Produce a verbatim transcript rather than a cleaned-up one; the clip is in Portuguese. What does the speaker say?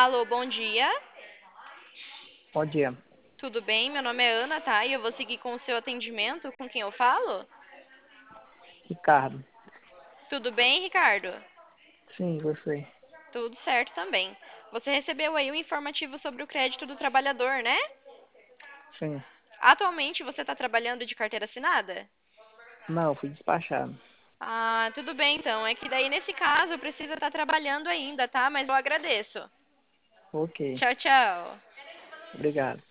Alô, bom dia. Bom dia, Tudo bem? Meu nome é Ana, tá? E eu vou seguir com o seu atendimento. Com quem eu falo? Ricardo. Tudo bem, Ricardo? Sim, você. Tudo certo também. Você recebeu aí um informativo sobre o crédito do trabalhador, né? Sim. Atualmente você está trabalhando de carteira assinada? Não, fui despachado. Ah, tudo bem então. É que daí nesse caso precisa estar trabalhando ainda, tá? Mas eu agradeço. Ok, Tchau, tchau. obrigado.